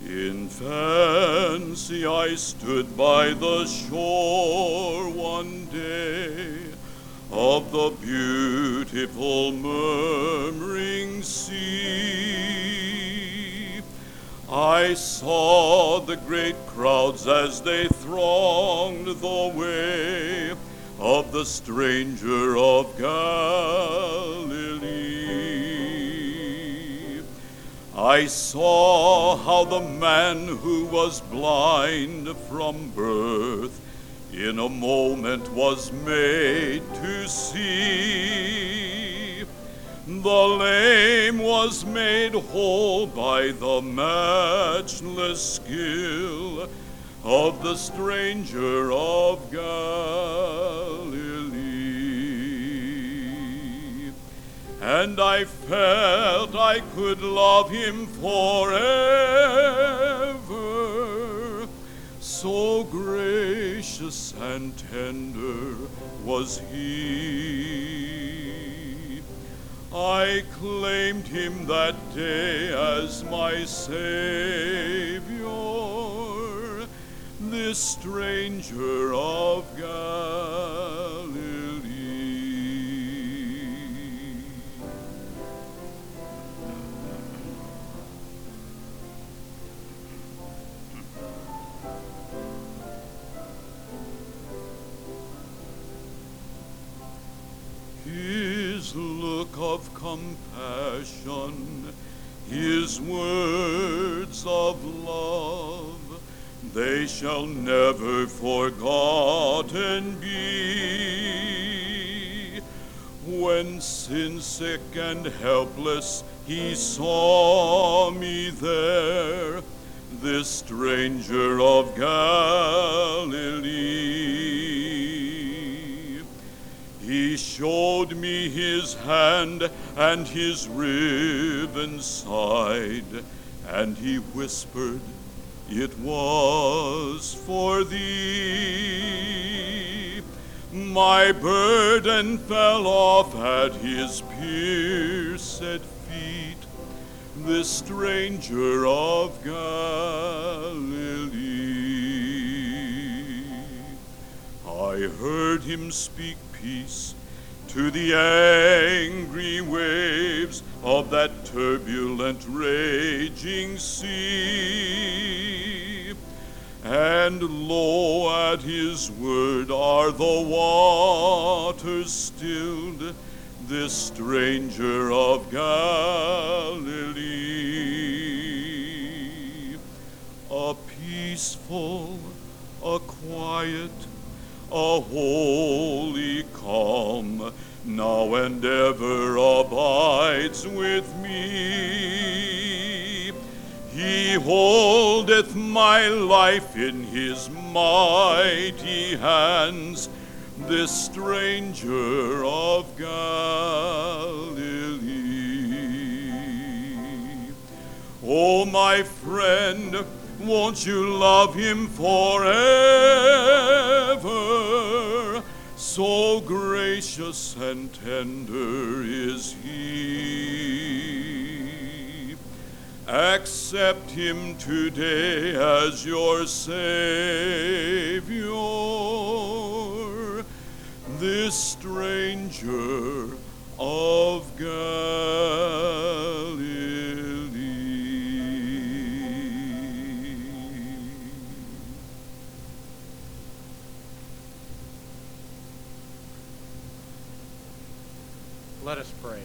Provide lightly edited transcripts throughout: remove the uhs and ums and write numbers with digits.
In fancy I stood by the shore one day of the beautiful murmuring sea. I saw the great crowds as they thronged the way of the stranger of Galilee. I saw how the man who was blind from birth in a moment was made to see. The lame was made whole by the matchless skill of the stranger of Galilee. And I felt I could love him forever, so gracious and tender was he. I claimed him that day as my Savior, this stranger of Galilee. His look of compassion, his words of love, they shall never forgotten be. When sin-sick and helpless he saw me there, this stranger of Galilee, he showed me his hand and his riven side, and he whispered, "It was for thee." My burden fell off at his pierced feet, this stranger of Galilee. I heard him speak peace to the angry waves of that turbulent raging sea. And lo, at his word are the waters stilled, this stranger of Galilee. A peaceful, a quiet, a holy calm now and ever abides with me. He holdeth my life in his mighty hands, this stranger of Galilee. Oh, my friend, won't you love him forever? So gracious and tender is he. Accept him today as your Savior, this stranger of Galilee. Let us pray.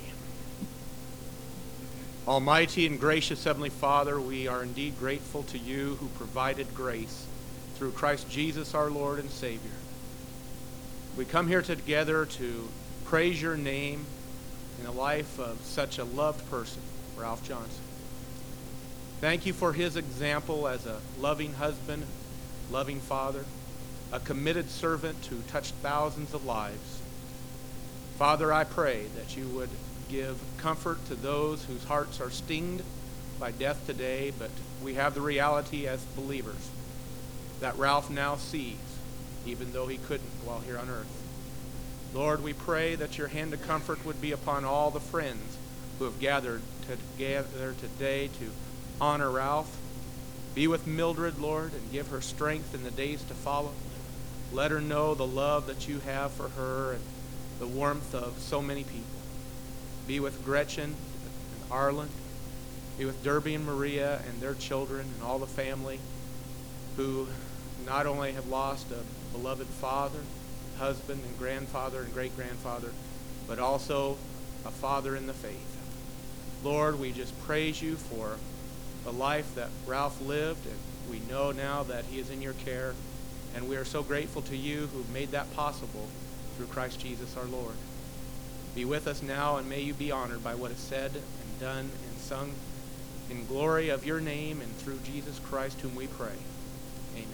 Almighty and gracious Heavenly Father, we are indeed grateful to you who provided grace through Christ Jesus our Lord and Savior. We come here together to praise your name in the life of such a loved person, Ralph Johnson. Thank you for his example as a loving husband, loving father, a committed servant who touched thousands of lives. Father, I pray that you would give comfort to those whose hearts are stinged by death today, but we have the reality as believers that Ralph now sees, even though he couldn't while here on earth. Lord, we pray that your hand of comfort would be upon all the friends who have gathered together today to honor Ralph. Be with Mildred, Lord, and give her strength in the days to follow. Let her know the love that you have for her and the warmth of so many people. Be with Gretchen and Arlen. Be with Derby and Maria and their children and all the family who not only have lost a beloved father, husband and grandfather and great-grandfather, but also a father in the faith. Lord, we just praise you for the life that Ralph lived, and we know now that he is in your care, and we are so grateful to you who made that possible through Christ Jesus our Lord. Be with us now, and may you be honored by what is said and done and sung in glory of your name and through Jesus Christ, whom we pray. Amen.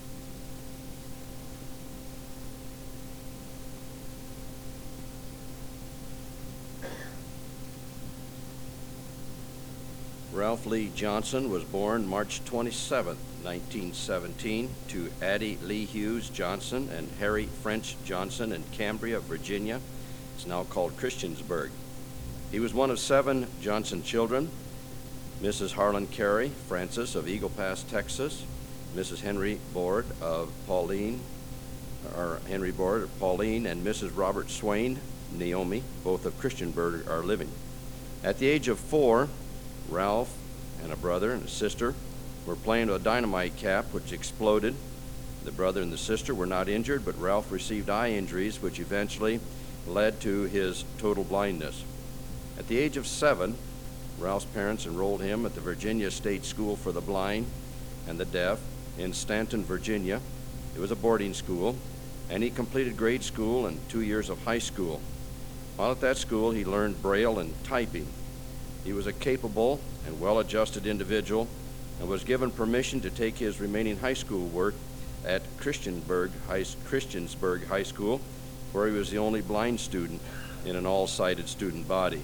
Ralph Lee Johnson was born March 27, 1917, to Addie Lee Hughes Johnson and Harry French Johnson in Cambria, Virginia. It's now called Christiansburg. He was one of 7 Johnson children: Mrs. Harlan Carey Francis of Eagle Pass, Texas, Mrs. Henry Board of Pauline, and Mrs. Robert Swain Naomi, both of Christiansburg, are living. At the age of 4, Ralph and a brother and a sister were playing with a dynamite cap which exploded. The brother and the sister were not injured, but Ralph received eye injuries which eventually led to his total blindness. At the age of 7, Ralph's parents enrolled him at the Virginia State School for the Blind and the Deaf in Stanton, Virginia. It was a boarding school, and he completed grade school and 2 years of high school. While at that school, he learned Braille and typing. He was a capable and well-adjusted individual and was given permission to take his remaining high school work at Christiansburg High School, where he was the only blind student in an all-sighted student body.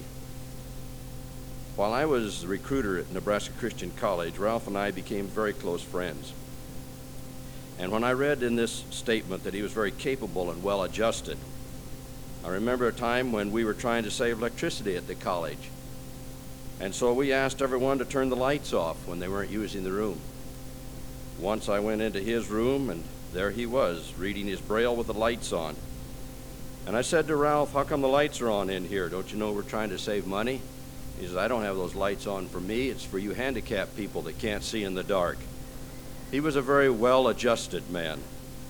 While I was the recruiter at Nebraska Christian College, Ralph and I became very close friends. And when I read in this statement that he was very capable and well-adjusted, I remember a time when we were trying to save electricity at the college. And so we asked everyone to turn the lights off when they weren't using the room. Once I went into his room, and there he was, reading his Braille with the lights on. And I said to Ralph, "How come the lights are on in here? Don't you know we're trying to save money?" He says, "I don't have those lights on for me. It's for you handicapped people that can't see in the dark." He was a very well-adjusted man.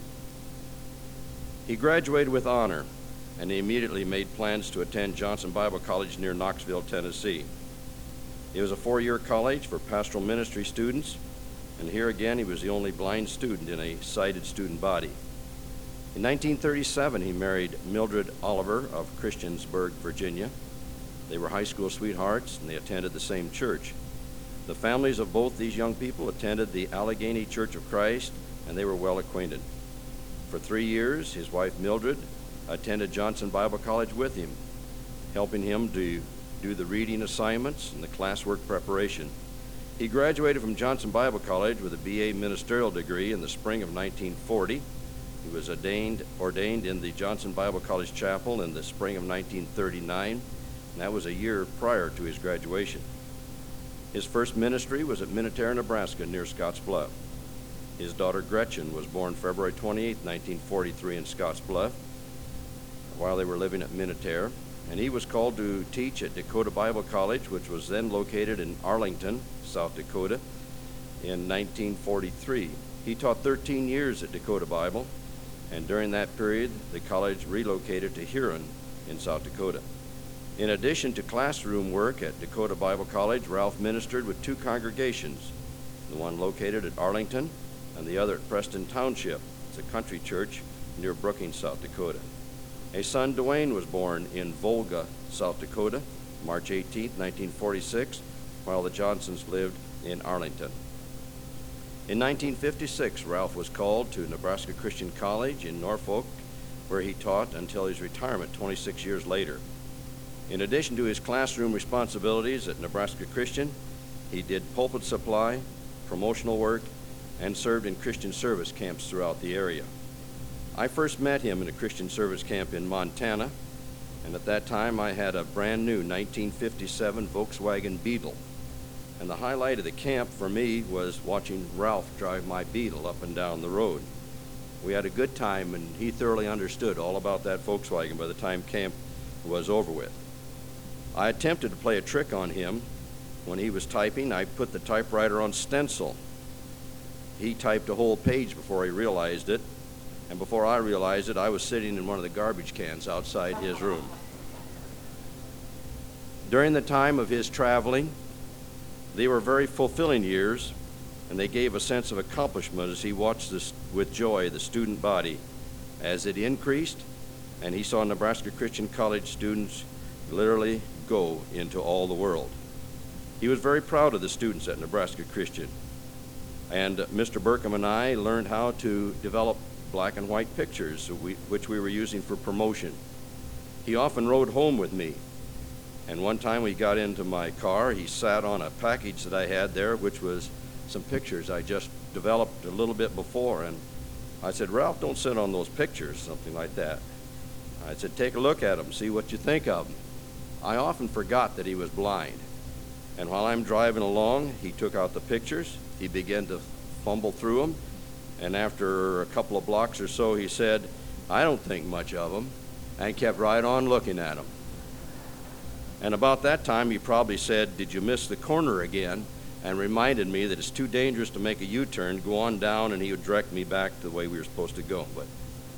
He graduated with honor, and he immediately made plans to attend Johnson Bible College near Knoxville, Tennessee. It was a 4-year college for pastoral ministry students, and here again he was the only blind student in a sighted student body. In 1937, he married Mildred Oliver of Christiansburg, Virginia. They were high school sweethearts, and they attended the same church. The families of both these young people attended the Allegheny Church of Christ, and they were well acquainted. For 3 years, his wife Mildred attended Johnson Bible College with him, helping him to do the reading assignments and the classwork preparation. He graduated from Johnson Bible College with a BA ministerial degree in the spring of 1940. He was ordained in the Johnson Bible College chapel in the spring of 1939, and that was a year prior to his graduation. His first ministry was at Minneterre, Nebraska, near Scottsbluff. His daughter Gretchen was born February 28, 1943 in Scottsbluff while they were living at Minneterre, and he was called to teach at Dakota Bible College, which was then located in Arlington, South Dakota, in 1943. He taught 13 years at Dakota Bible, and during that period, the college relocated to Huron in South Dakota. In addition to classroom work at Dakota Bible College, Ralph ministered with 2 congregations, the one located at Arlington and the other at Preston Township. It's a country church near Brookings, South Dakota. A son, Dwayne, was born in Volga, South Dakota, March 18, 1946, while the Johnsons lived in Arlington. In 1956, Ralph was called to Nebraska Christian College in Norfolk, where he taught until his retirement 26 years later. In addition to his classroom responsibilities at Nebraska Christian, he did pulpit supply, promotional work, and served in Christian service camps throughout the area. I first met him in a Christian service camp in Montana, and at that time I had a brand new 1957 Volkswagen Beetle. And the highlight of the camp for me was watching Ralph drive my Beetle up and down the road. We had a good time, and he thoroughly understood all about that Volkswagen by the time camp was over with. I attempted to play a trick on him. When he was typing, I put the typewriter on stencil. He typed a whole page before he realized it, and before I realized it, I was sitting in one of the garbage cans outside his room. During the time of his traveling, they were very fulfilling years, and they gave a sense of accomplishment as he watched this with joy the student body as it increased, and he saw Nebraska Christian College students literally go into all the world. He was very proud of the students at Nebraska Christian, and Mr. Burkham and I learned how to develop black and white pictures, which we were using for promotion. He often rode home with me, and one time we got into my car, he sat on a package that I had there, which was some pictures I just developed a little bit before, and I said, "Ralph, don't sit on those pictures," something like that. I said, "Take a look at them, see what you think of them." I often forgot that he was blind, and while I'm driving along, he took out the pictures, he began to fumble through them, and after a couple of blocks or so, he said, "I don't think much of them," and kept right on looking at them. And about that time, he probably said, "Did you miss the corner again?" and reminded me that it's too dangerous to make a U-turn, go on down, and he would direct me back to the way we were supposed to go. But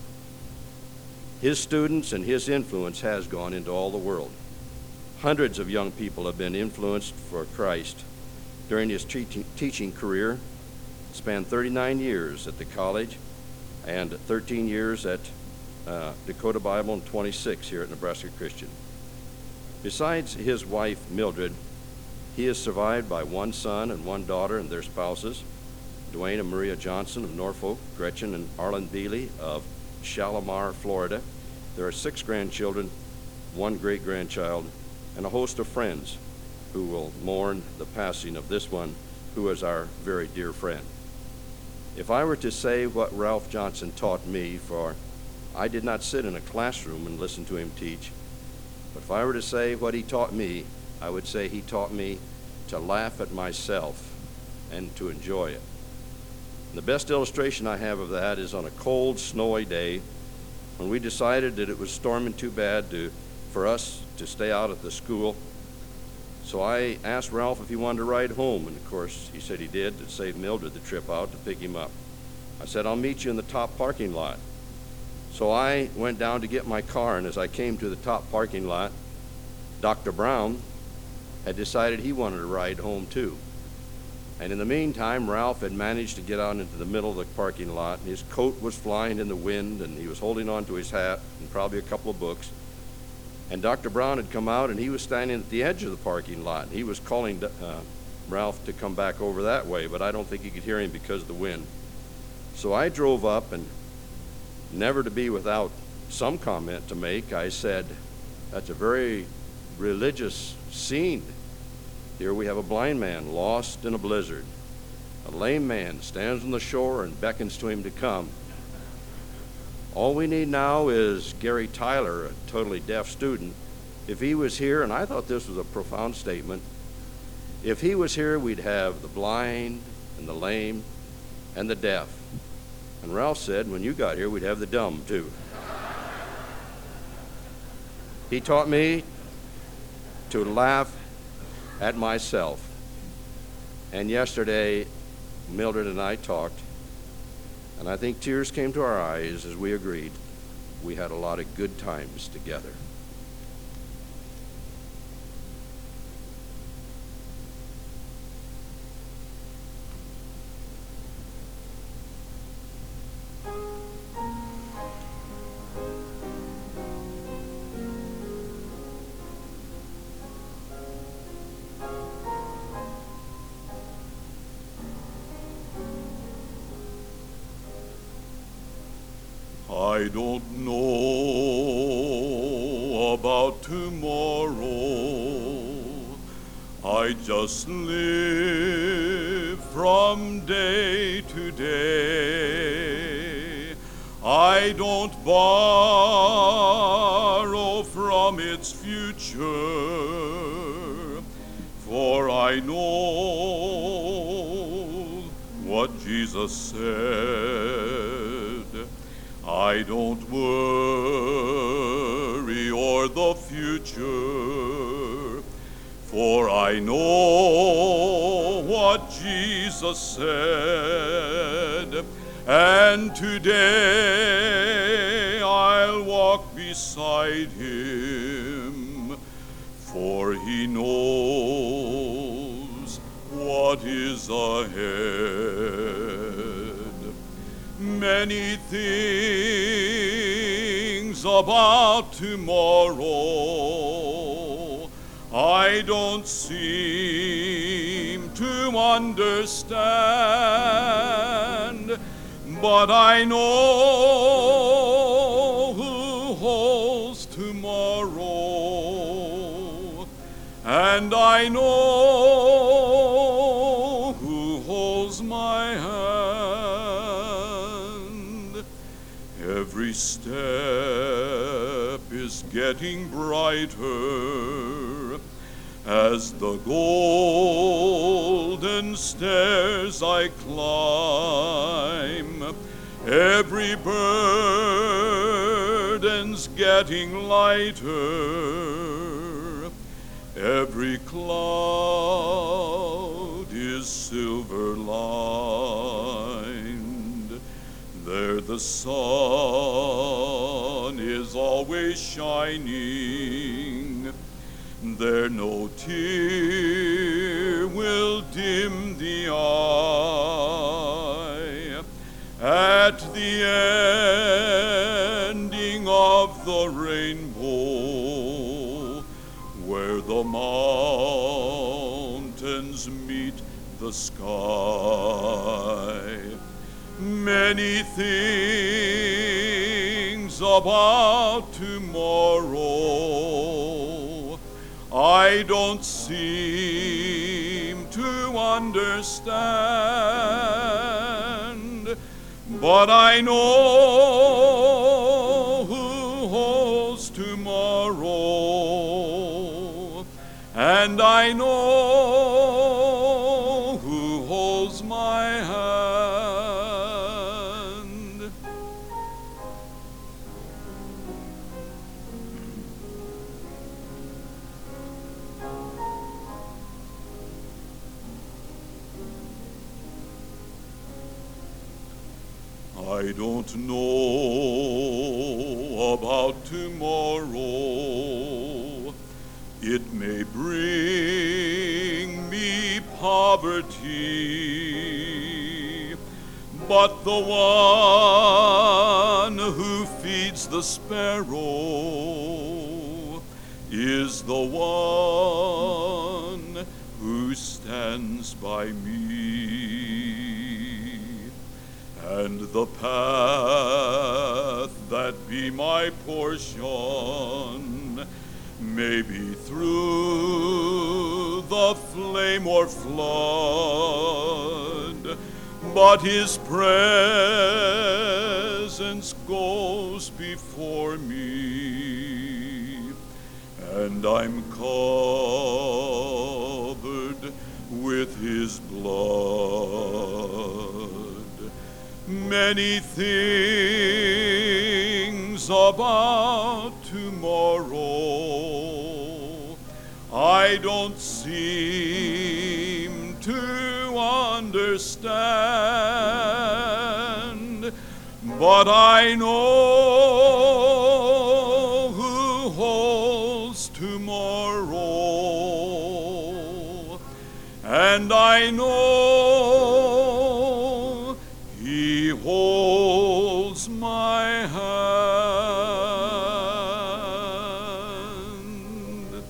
his students and his influence has gone into all the world. Hundreds of young people have been influenced for Christ during his teaching career. It spanned 39 years at the college and 13 years at Dakota Bible and 26 here at Nebraska Christian. Besides his wife, Mildred, he is survived by one son and one daughter and their spouses, Dwayne and Maria Johnson of Norfolk, Gretchen and Arlen Bealey of Shalimar, Florida. There are 6 grandchildren, 1 great-grandchild, and a host of friends who will mourn the passing of this one, who is our very dear friend. If I were to say what Ralph Johnson taught me, for I did not sit in a classroom and listen to him teach, but if I were to say what he taught me, I would say he taught me to laugh at myself and to enjoy it. And the best illustration I have of that is on a cold, snowy day when we decided that it was storming too bad for us to stay out at the school. So I asked Ralph if he wanted to ride home, and of course he said he did, to save Mildred the trip out to pick him up. I said, "I'll meet you in the top parking lot." So I went down to get my car, and as I came to the top parking lot, Dr. Brown had decided he wanted to ride home too. And in the meantime, Ralph had managed to get out into the middle of the parking lot, and his coat was flying in the wind, and he was holding on to his hat and probably a couple of books. And Dr. Brown had come out, and he was standing at the edge of the parking lot, and he was calling Ralph to come back over that way, but I don't think he could hear him because of the wind. So I drove up, and never to be without some comment to make, I said, "That's a very religious scene. Here we have a blind man lost in a blizzard. A lame man stands on the shore and beckons to him to come. All we need now is Gary Tyler, a totally deaf student. If he was here," and I thought this was a profound statement, "if he was here, we'd have the blind and the lame and the deaf." And Ralph said, "When you got here, we'd have the dumb too." He taught me to laugh at myself. And yesterday, Mildred and I talked, and I think tears came to our eyes as we agreed we had a lot of good times together. I don't know about tomorrow. I just live from day to day. I don't borrow from its future, for I know what Jesus said. I don't worry o'er the future, for I know what Jesus said. And today I'll walk beside him, for he knows what is ahead. Many things about tomorrow I don't seem to understand, but I know who holds tomorrow, and I know who holds my hand. Every step is getting brighter as the golden stairs I climb. Every burden's getting lighter. Every cloud is silver lined. There the sun is always shining. There no tear will dim the eye. At the ending of the rainbow, where the mountains meet the sky, many things about tomorrow I don't seem to understand, but I know who holds tomorrow, and I know who holds my hand. I don't know about tomorrow. It may bring me poverty, but the one who feeds the sparrow is the one who stands by me. And the path that be my portion may be through the flame or flood, but his presence goes before me, and I'm covered with his blood. Many things about tomorrow I don't seem to understand, but I know who holds tomorrow, and I know he holds my hand.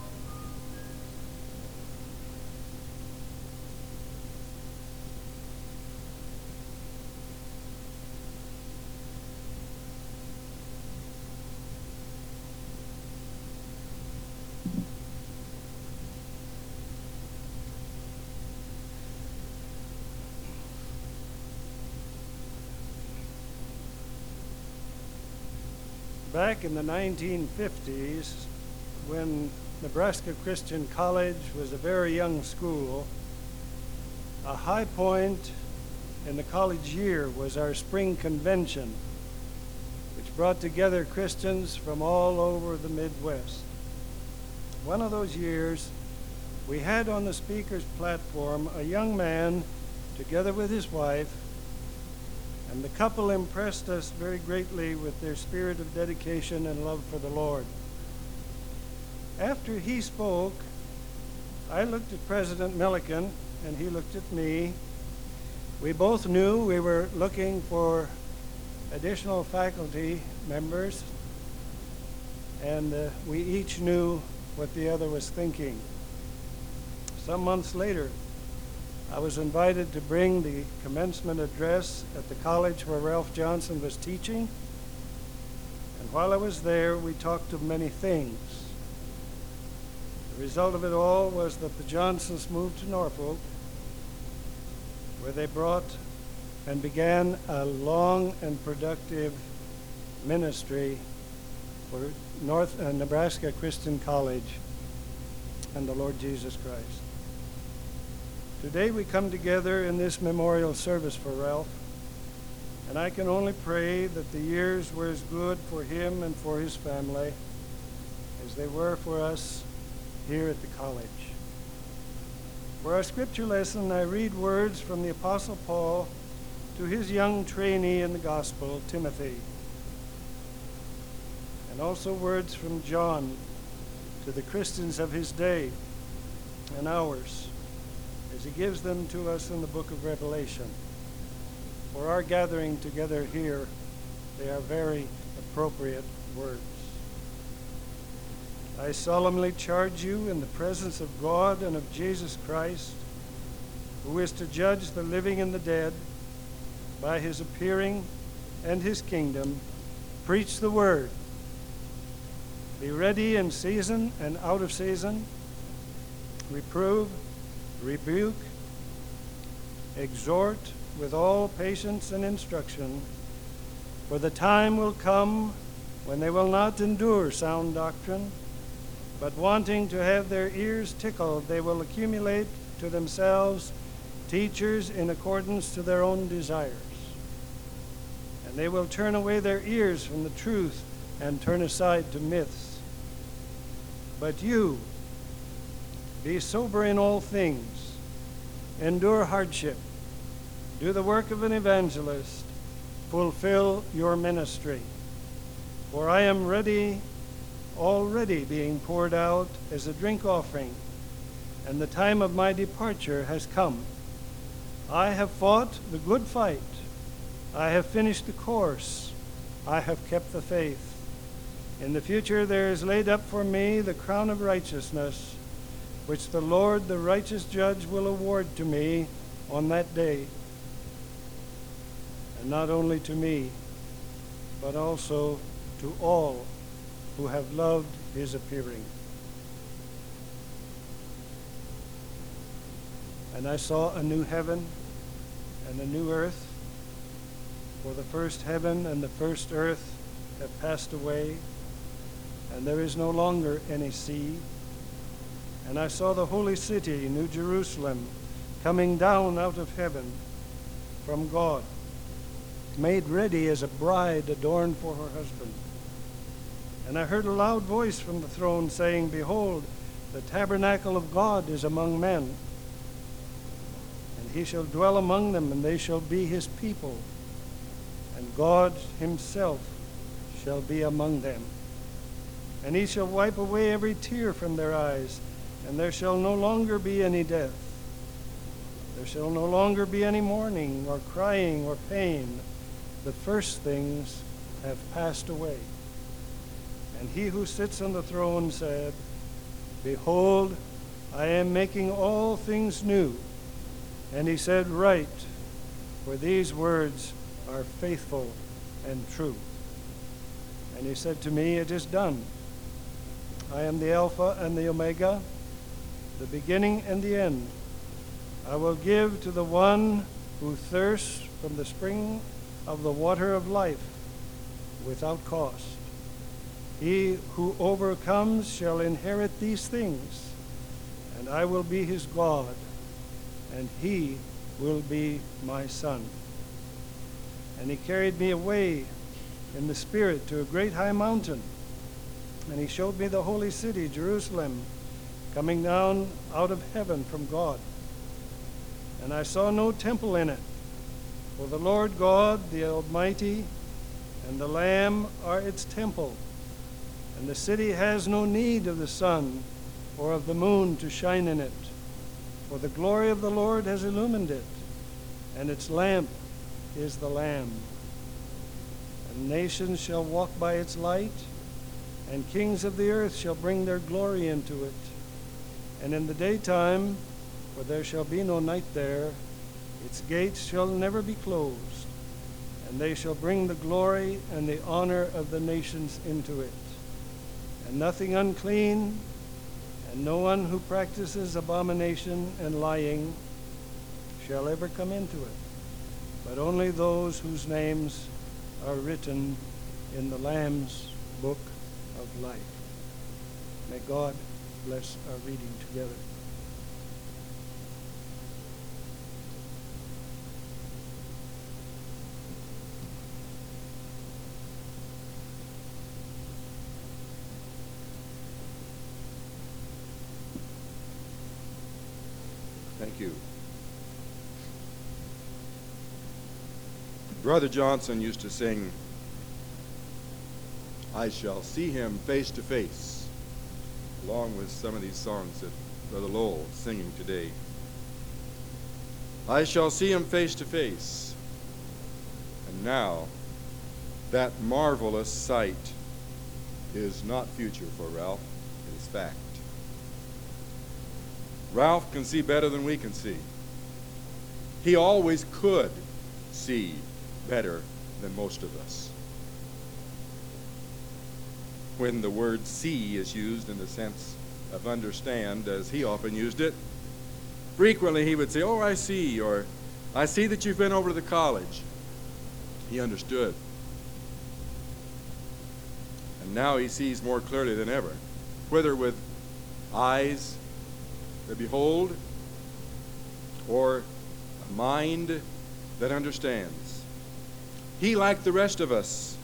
Back in the 1950s, when Nebraska Christian College was a very young school, a high point in the college year was our spring convention, which brought together Christians from all over the Midwest. One of those years, we had on the speaker's platform a young man together with his wife, and the couple impressed us very greatly with their spirit of dedication and love for the Lord. After he spoke, I looked at President Milliken, and he looked at me. We both knew we were looking for additional faculty members, and we each knew what the other was thinking. Some months later, I was invited to bring the commencement address at the college where Ralph Johnson was teaching, and while I was there, we talked of many things. The result of it all was that the Johnsons moved to Norfolk, where they brought and began a long and productive ministry for Nebraska Christian College and the Lord Jesus Christ. Today we come together in this memorial service for Ralph, and I can only pray that the years were as good for him and for his family as they were for us here at the college. For our scripture lesson, I read words from the Apostle Paul to his young trainee in the gospel, Timothy, and also words from John to the Christians of his day and ours, as he gives them to us in the book of Revelation. For our gathering together here, they are very appropriate words. I solemnly charge you in the presence of God and of Jesus Christ, who is to judge the living and the dead, by his appearing and his kingdom, preach the word. Be ready in season and out of season, reprove, rebuke, exhort with all patience and instruction, for the time will come when they will not endure sound doctrine, but wanting to have their ears tickled, they will accumulate to themselves teachers in accordance to their own desires. And they will turn away their ears from the truth and turn aside to myths. But you, be sober in all things, endure hardship, do the work of an evangelist, fulfill your ministry. For I am already being poured out as a drink offering, and the time of my departure has come. I have fought the good fight. I have finished the course. I have kept the faith. In the future there is laid up for me the crown of righteousness, which the Lord, the righteous judge, will award to me on that day. And not only to me, but also to all who have loved his appearing. And I saw a new heaven and a new earth, for the first heaven and the first earth have passed away, and there is no longer any sea. And I saw the holy city, New Jerusalem, coming down out of heaven from God, made ready as a bride adorned for her husband. And I heard a loud voice from the throne saying, Behold, the tabernacle of God is among men, and he shall dwell among them, and they shall be his people, and God himself shall be among them. And he shall wipe away every tear from their eyes, and there shall no longer be any death. There shall no longer be any mourning, or crying, or pain. The first things have passed away. And he who sits on the throne said, Behold, I am making all things new. And he said, Write, for these words are faithful and true. And he said to me, It is done. I am the Alpha and the Omega, the beginning and the end. I will give to the one who thirsts from the spring of the water of life without cost. He who overcomes shall inherit these things, and I will be his God, and he will be my son. And he carried me away in the Spirit to a great high mountain, and he showed me the holy city, Jerusalem, coming down out of heaven from God. And I saw no temple in it, for the Lord God, the Almighty, and the Lamb are its temple. And the city has no need of the sun or of the moon to shine in it, for the glory of the Lord has illumined it, and its lamp is the Lamb. And nations shall walk by its light, and kings of the earth shall bring their glory into it. And in the daytime, for there shall be no night there, its gates shall never be closed, and they shall bring the glory and the honor of the nations into it. And nothing unclean, and no one who practices abomination and lying shall ever come into it, but only those whose names are written in the Lamb's book of life. May God bless our reading together. Thank you. Brother Johnson used to sing, "I shall see him face to face," along with some of these songs that Brother Lowell is singing today. I shall see him face to face. And now, that marvelous sight is not future for Ralph, it is fact. Ralph can see better than we can see. He always could see better than most of us. When the word see is used in the sense of understand, as he often used it, frequently he would say, "Oh, I see," or "I see that you've been over to the college." He understood. And now he sees more clearly than ever, whether with eyes that behold, or a mind that understands. He, like the rest of us,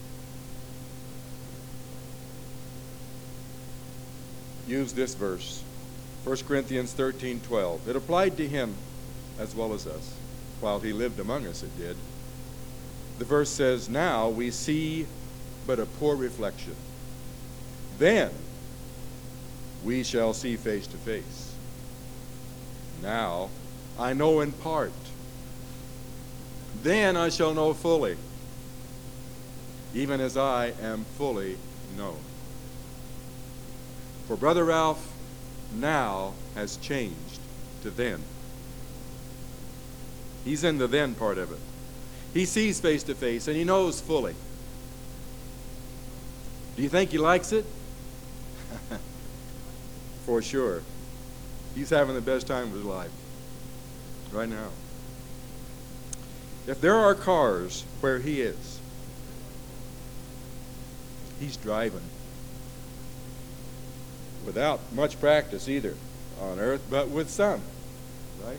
used this verse, 1 Corinthians 13:12. It applied to him as well as us. While he lived among us, it did. The verse says, "Now we see but a poor reflection. Then we shall see face to face. Now I know in part. Then I shall know fully, even as I am fully known." For Brother Ralph, now has changed to then. He's in the then part of it. He sees face to face and he knows fully. Do you think he likes it? For sure. He's having the best time of his life right now. If there are cars where he is, he's driving. Without much practice either on earth, but with some, right?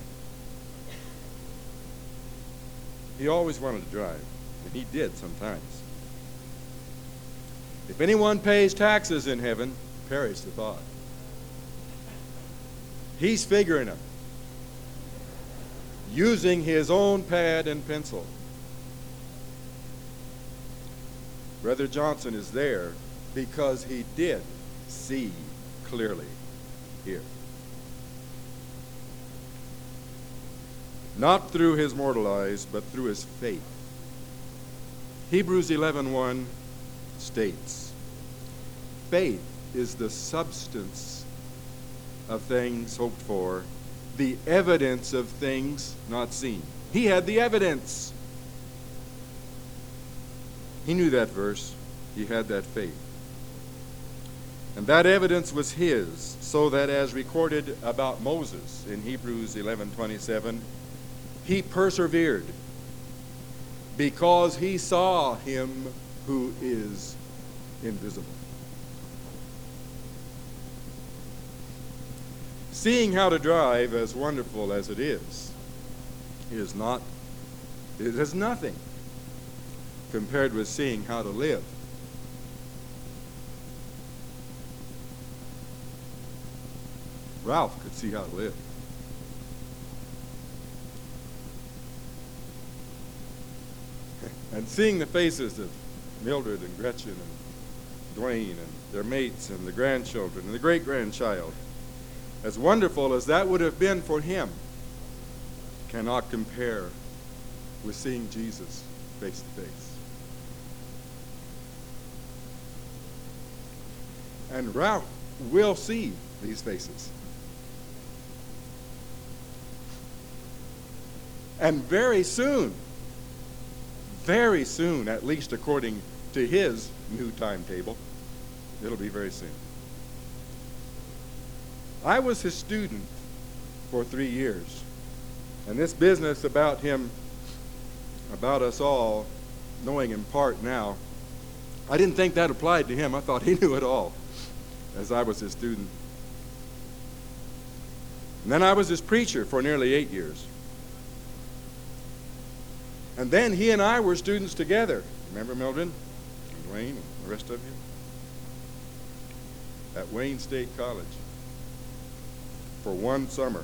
He always wanted to drive, and he did sometimes. If anyone pays taxes in heaven, perish the thought. He's figuring them, using his own pad and pencil. Brother Johnson is there because he did see clearly here. Not through his mortal eyes, but through his faith. Hebrews 11:1 states, "Faith is the substance of things hoped for, the evidence of things not seen." He had the evidence. He knew that verse. He had that faith. And that evidence was his, so that as recorded about Moses in Hebrews 11:27, he persevered because he saw him who is invisible. Seeing how to drive, as wonderful as it is is not, it is nothing compared with seeing how to live. Ralph could see how to live. And seeing the faces of Mildred and Gretchen and Dwayne and their mates and the grandchildren and the great-grandchild, as wonderful as that would have been for him, cannot compare with seeing Jesus face to face. And Ralph will see these faces. And very soon, at least according to his new timetable, it'll be very soon. I was his student for 3 years. And this business about him, about us all, knowing in part now, I didn't think that applied to him. I thought he knew it all, as I was his student. And then I was his preacher for nearly 8 years. And then he and I were students together. Remember Mildred and Wayne and the rest of you? At Wayne State College for one summer.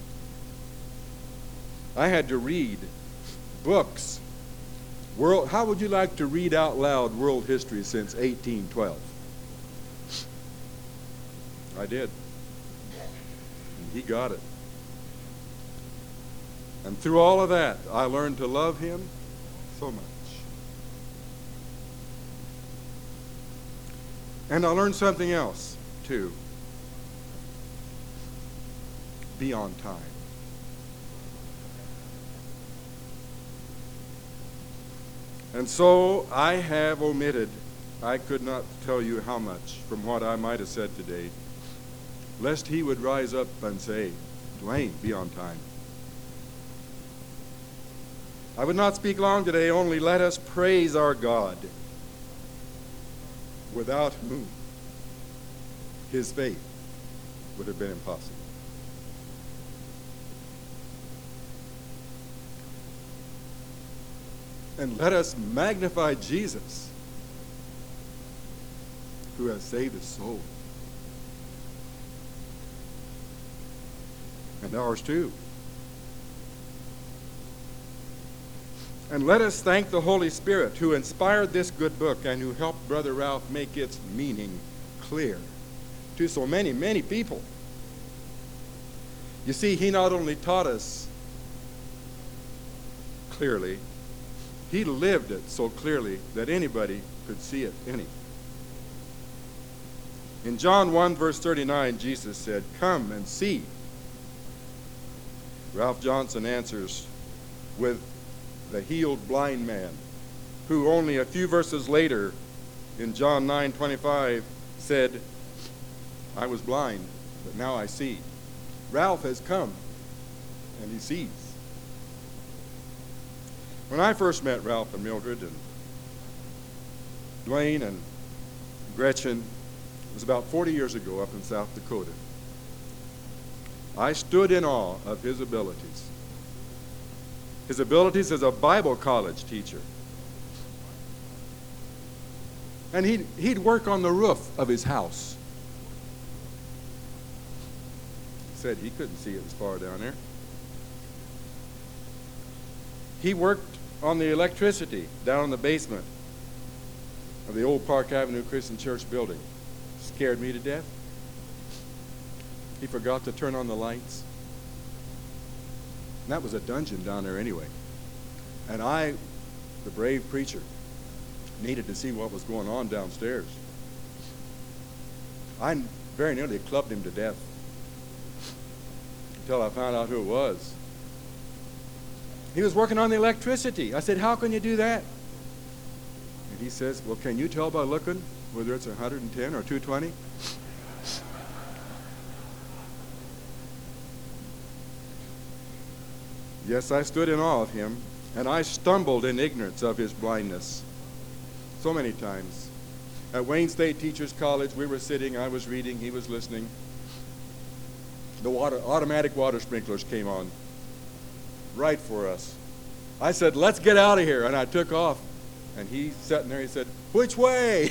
I had to read books. How would you like to read out loud world history since 1812? I did. And he got it. And through all of that, I learned to love him so much. And I learned something else, too. Be on time. And so I have omitted, I could not tell you how much from what I might have said today, lest he would rise up and say, Dwayne, be on time. I would not speak long today, only let us praise our God, without whom his faith would have been impossible. And let us magnify Jesus, who has saved his soul. And ours too. And let us thank the Holy Spirit who inspired this good book and who helped Brother Ralph make its meaning clear to so many, many people. You see, he not only taught us clearly, he lived it so clearly that anybody could see it In John 1, verse 39, Jesus said, "Come and see." Ralph Johnson answers with the healed blind man, who only a few verses later in John 9:25 said, "I was blind, but now I see." Ralph has come, and he sees. When I first met Ralph and Mildred and Dwayne and Gretchen, it was about 40 years ago up in South Dakota. I stood in awe of his abilities. His abilities as a Bible college teacher. And he'd work on the roof of his house. He said he couldn't see it as far down there. He worked on the electricity down in the basement of the old Park Avenue Christian Church building. Scared me to death. He forgot to turn on the lights. And that was a dungeon down there anyway. And I, the brave preacher, needed to see what was going on downstairs. I very nearly clubbed him to death until I found out who it was. He was working on the electricity. I said, "How can you do that?" And he says, "Well, can you tell by looking whether it's 110 or 220? Yes, I stood in awe of him, and I stumbled in ignorance of his blindness so many times. At Wayne State Teachers College, we were sitting, I was reading, he was listening. The automatic water sprinklers came on. right for us. I said, let's get out of here, and I took off. And he sat there, he said, which way?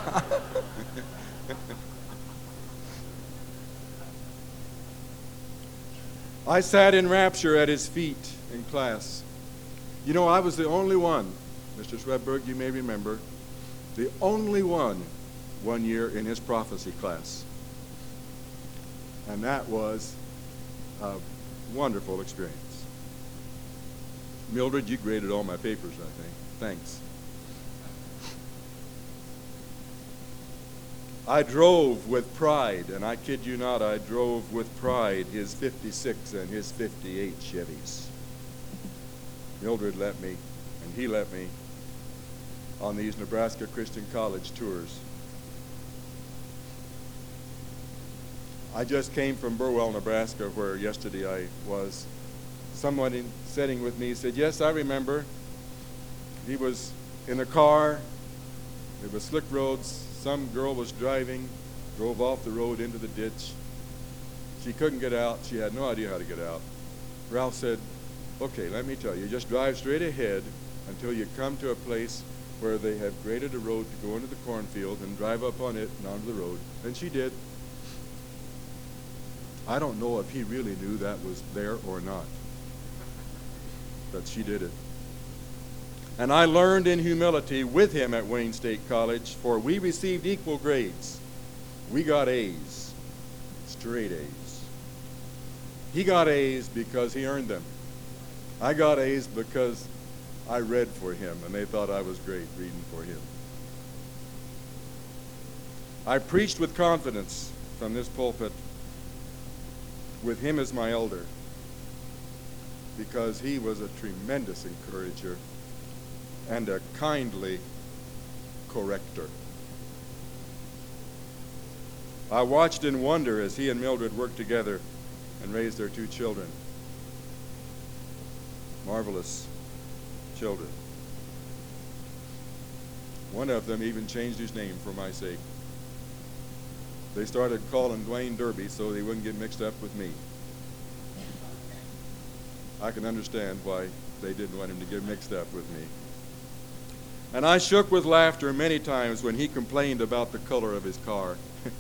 I sat in rapture at his feet in class. You know, I was the only one, Mr. Swedberg, you may remember, the only one year in his prophecy class. And that was a wonderful experience. Mildred, you graded all my papers, I think. Thanks. I drove with pride, and I kid you not, I drove with pride his 56 and his 58 Chevys. Mildred let me, and he let me, on these Nebraska Christian College tours. I just came from Burwell, Nebraska, where yesterday I was. Someone sitting with me said, yes, I remember. He was in a car. There were slick roads. Some girl was driving, drove off the road into the ditch. She couldn't get out. She had no idea how to get out. Ralph said, okay, let me tell you, just drive straight ahead until you come to a place where they have graded a road to go into the cornfield and drive up on it and onto the road. And she did. I don't know if he really knew that was there or not, but she did it. And I learned in humility with him at Wayne State College, for we received equal grades. We got A's, straight A's. He got A's because he earned them. I got A's because I read for him, and they thought I was great reading for him. I preached with confidence from this pulpit with him as my elder, because he was a tremendous encourager and a kindly corrector. I watched in wonder as he and Mildred worked together and raised their two children. Marvelous children. One of them even changed his name for my sake. They started calling Dwayne Derby so they wouldn't get mixed up with me. I can understand why they didn't want him to get mixed up with me. And I shook with laughter many times when he complained about the color of his car.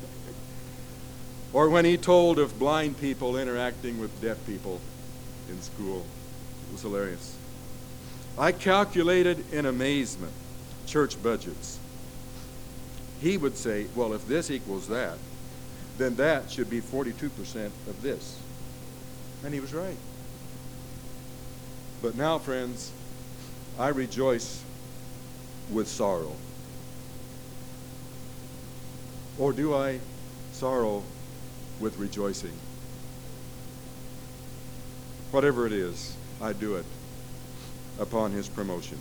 Or when he told of blind people interacting with deaf people in school. It was hilarious. I calculated in amazement church budgets. He would say, well, if this equals that, then that should be 42% of this. And he was right. But now, friends, I rejoice with sorrow. Or do I sorrow with rejoicing? Whatever it is, I do it upon his promotion.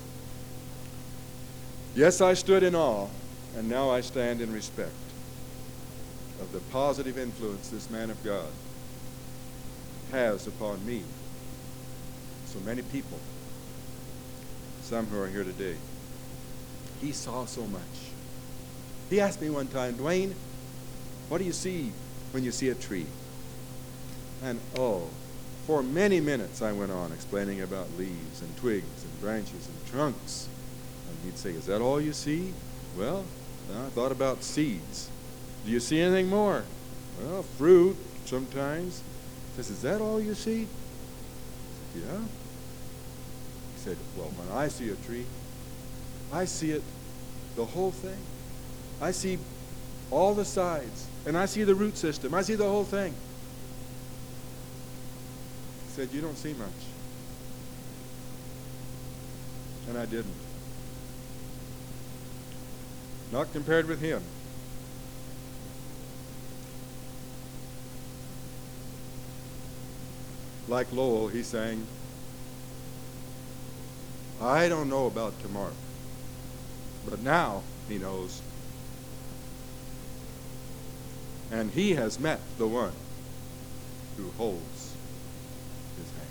Yes, I stood in awe, and now I stand in respect of the positive influence this man of God has upon me. So many people, some who are here today. He saw so much. He asked me one time, Dwayne, what do you see when you see a tree? And for many minutes I went on explaining about leaves and twigs and branches and trunks. And he'd say, is that all you see? Well, I thought about seeds. Do you see anything more? Well, fruit sometimes. He says, is that all you see? I said, yeah. He said, well, when I see a tree, I see it, the whole thing. I see all the sides, and I see the root system. I see the whole thing. He said, you don't see much. And I didn't. Not compared with him. Like Lowell, he sang, I don't know about tomorrow, but now he knows. And he has met the one who holds his hand.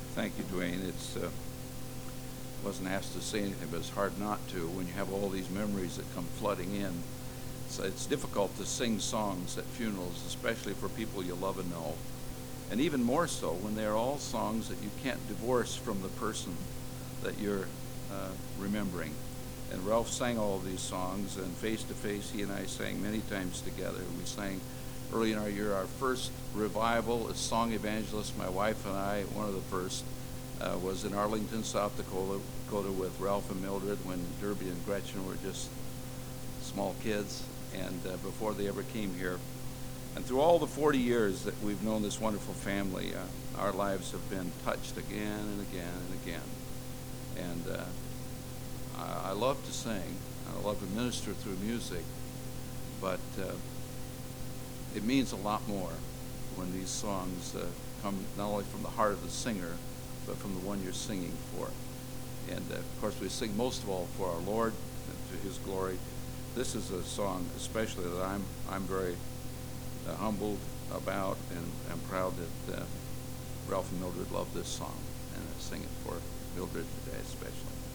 Thank you, Dwayne. Wasn't asked to say anything, but it's hard not to when you have all these memories that come flooding in. So it's difficult to sing songs at funerals, especially for people you love and know. And even more so when they're all songs that you can't divorce from the person that you're remembering. And Ralph sang all of these songs, and Face to Face, he and I sang many times together. We sang early in our year, our first revival as song evangelists, my wife and I, one of the first, was in Arlington, South Dakota with Ralph and Mildred when Derby and Gretchen were just small kids, and before they ever came here. And through all the 40 years that we've known this wonderful family, our lives have been touched again and again and again. And I love to sing, I love to minister through music, but it means a lot more when these songs come not only from the heart of the singer, but from the one you're singing for. And of course we sing most of all for our Lord and to His glory. This is a song especially that I'm very humbled about, and I'm proud that Ralph and Mildred love this song, and I sing it for Mildred today especially.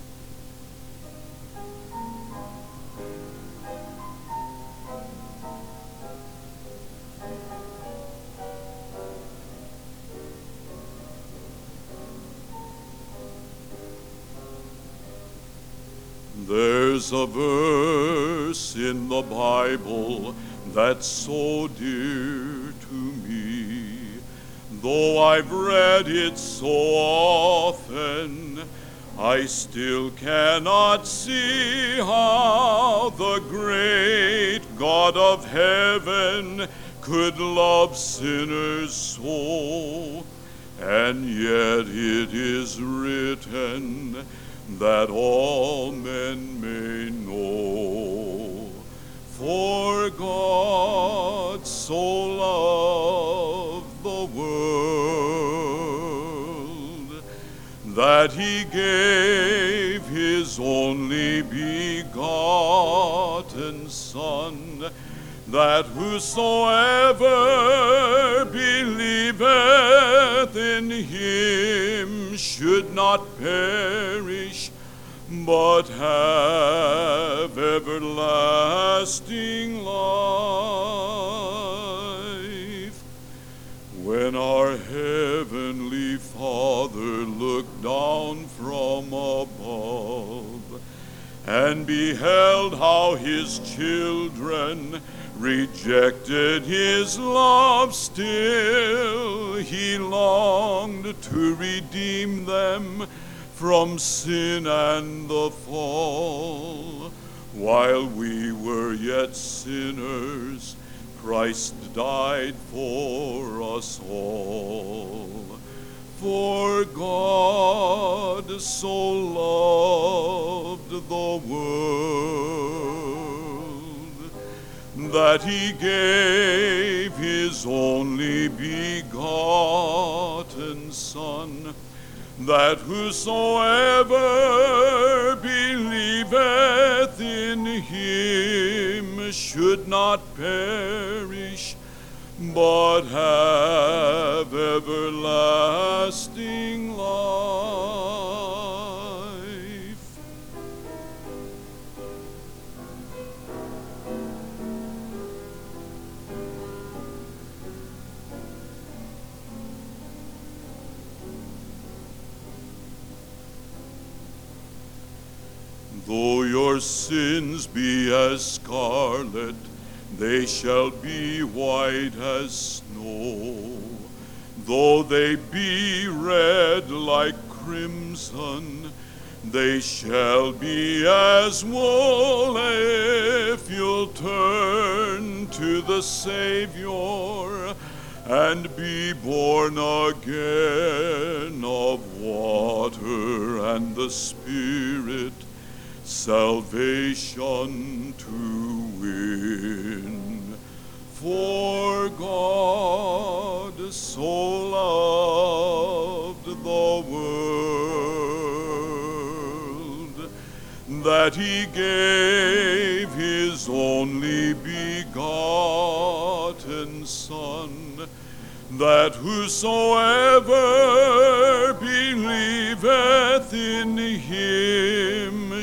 There's a verse in the Bible that's so dear to me. Though I've read it so often, I still cannot see how the great God of heaven could love sinners so. And yet it is written that all men may know. For God so loved the world that He gave His only begotten Son, that whosoever believeth in Him should not perish, but have everlasting life. When our Heavenly Father looked down from above and beheld how His children rejected His love, still He longed to redeem them from sin and the fall. While we were yet sinners, Christ died for us all. For God so loved the world that He gave His only begotten Son, that whosoever believeth in Him should not perish, but have everlasting life. Though your sins be as scarlet, they shall be white as snow. Though they be red like crimson, they shall be as wool if you'll turn to the Savior and be born again of water and the Spirit, salvation to win. For God so loved the world that He gave His only begotten Son, that whosoever believes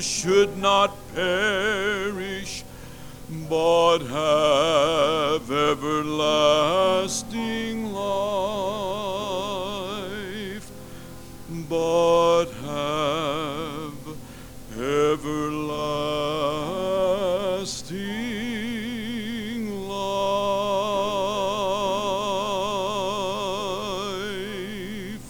should not perish, but have everlasting life. But have everlasting life.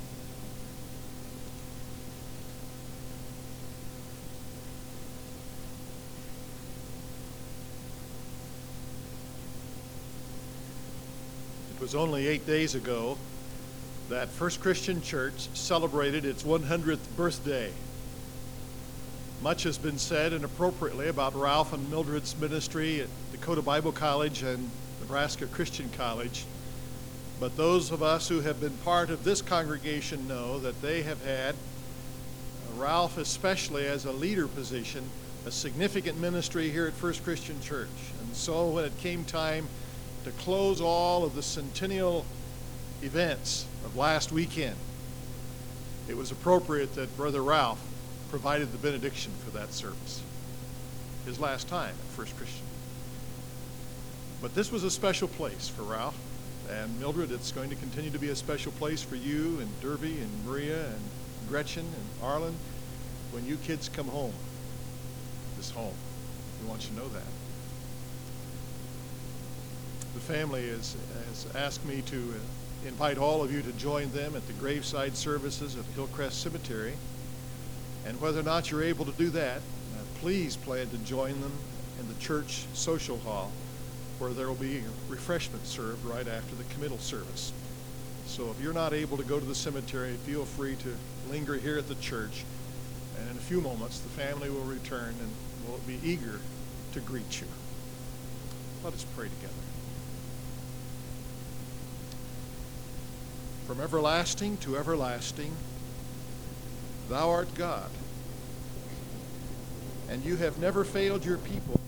It was only 8 days ago that First Christian Church celebrated its 100th birthday. Much has been said, and appropriately, about Ralph and Mildred's ministry at Dakota Bible College and Nebraska Christian College. But those of us who have been part of this congregation know that they have had, Ralph especially as a leader position, a significant ministry here at First Christian Church. And so when it came time to close all of the centennial events of last weekend, it was appropriate that Brother Ralph provided the benediction for that service, his last time at First Christian. But this was a special place for Ralph and Mildred. It's going to continue to be a special place for you and Derby and Maria and Gretchen and Arlen when you kids come home, this home. We want you to know that. The family has asked me to invite all of you to join them at the graveside services at Hillcrest Cemetery. And whether or not you're able to do that, please plan to join them in the church social hall, where there will be refreshments served right after the committal service. So if you're not able to go to the cemetery, feel free to linger here at the church. And in a few moments, the family will return and will be eager to greet you. Let us pray together. From everlasting to everlasting, Thou art God, and you have never failed your people